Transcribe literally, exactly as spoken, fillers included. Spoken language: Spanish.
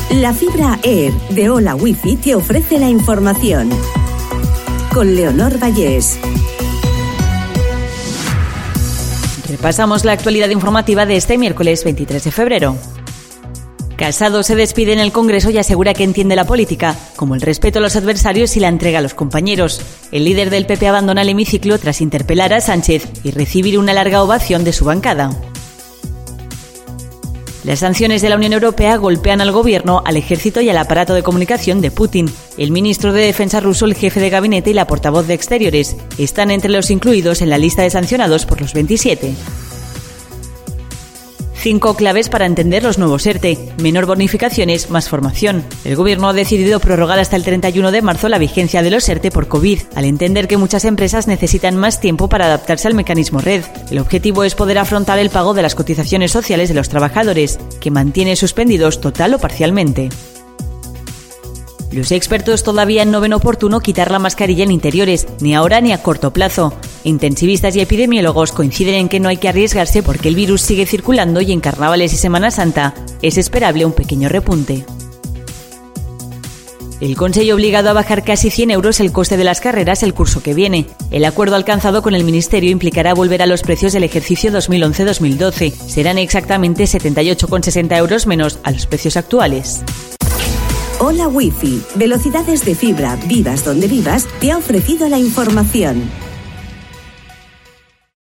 La fibra Air de Hola Wifi te ofrece la información. Con Leonor Vallés. Repasamos la actualidad informativa de este miércoles veintitrés de febrero. Casado se despide en el Congreso y asegura que entiende la política, como el respeto a los adversarios y la entrega a los compañeros. El líder del P P abandona el hemiciclo tras interpelar a Sánchez y recibir una larga ovación de su bancada. Las sanciones de la Unión Europea golpean al gobierno, al ejército y al aparato de comunicación de Putin. El ministro de Defensa ruso, el jefe de gabinete y la portavoz de Exteriores están entre los incluidos en la lista de sancionados por los veintisiete. Cinco claves para entender los nuevos ERTE. Menor bonificaciones, más formación. El gobierno ha decidido prorrogar hasta el treinta y uno de marzo la vigencia de los ERTE por COVID, al entender que muchas empresas necesitan más tiempo para adaptarse al mecanismo red. El objetivo es poder afrontar el pago de las cotizaciones sociales de los trabajadores, que mantiene suspendidos total o parcialmente. Los expertos todavía no ven oportuno quitar la mascarilla en interiores, ni ahora ni a corto plazo. Intensivistas y epidemiólogos coinciden en que no hay que arriesgarse porque el virus sigue circulando y en carnavales y Semana Santa es esperable un pequeño repunte. El Consejo ha obligado a bajar casi cien euros el coste de las carreras el curso que viene. El acuerdo alcanzado con el Ministerio implicará volver a los precios del ejercicio dos mil once dos mil doce. Serán exactamente setenta y ocho coma sesenta euros menos a los precios actuales. Hola Wifi, velocidades de fibra, vivas donde vivas, te ha ofrecido la información.